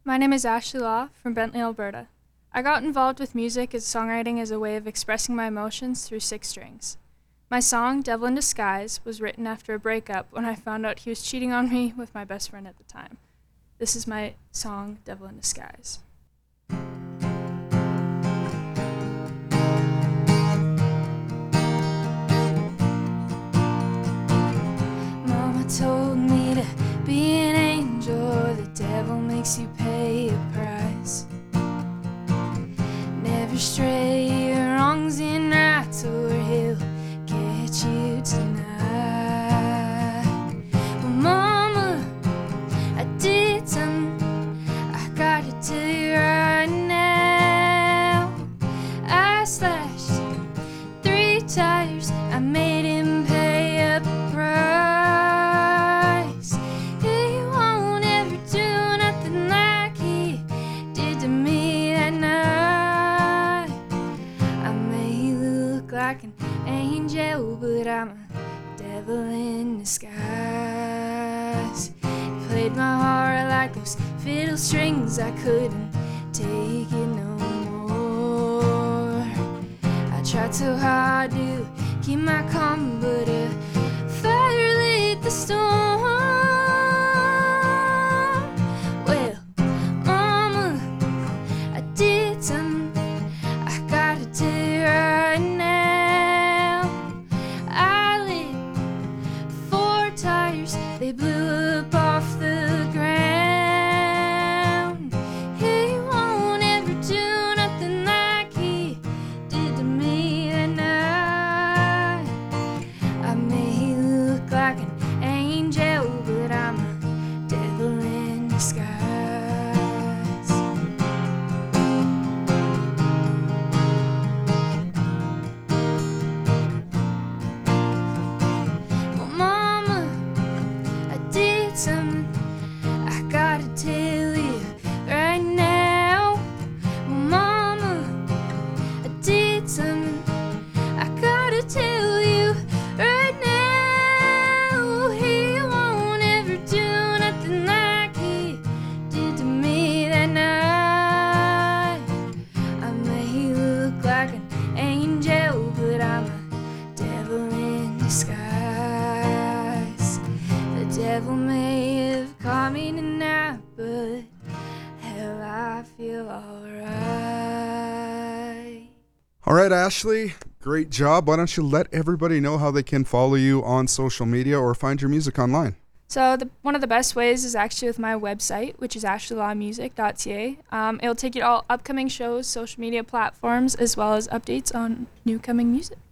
My name is Ashley Law from Bentley, Alberta. I got involved with music as songwriting as a way of expressing my emotions through six strings. My song, Devil in Disguise, was written after a breakup when I found out he was cheating on me with my best friend at the time. This is my song, Devil in Disguise. Mama told me to be an angel, the devil makes you pay a price. Never stray your wrongs and rights, or he'll get you tonight. Well, Mama, I did something I gotta tell you right now. I slashed 3 tires, I made him pay a price. He won't ever do nothing like he did to me that night. I may look like an angel, but I'm a devil in disguise. Played my heart like those fiddle strings, I couldn't take it no more. I tried so hard to keep my calm, but a fire lit the storm. Well, Mama, I did something I gotta tell you right now. I lit 4 tires, they blew up off the ground. He won't ever do nothing like he did to me that night. I may look like an angel, but I'm a devil in disguise. Well, Mama, I did something I gotta tell you right now. Well, Mama, I did something I gotta tell you right now. He won't ever do nothing like he did to me that night. I may look like an angel, but I'm a devil in disguise. The devil may have caught me tonight, but hell, I feel alright. All right, Ashley, great job. Why don't you let everybody know how they can follow you on social media or find your music online? So one of the best ways is actually with my website, which is ashleylawmusic.ca. It'll take you to all upcoming shows, social media platforms, as well as updates on new coming music.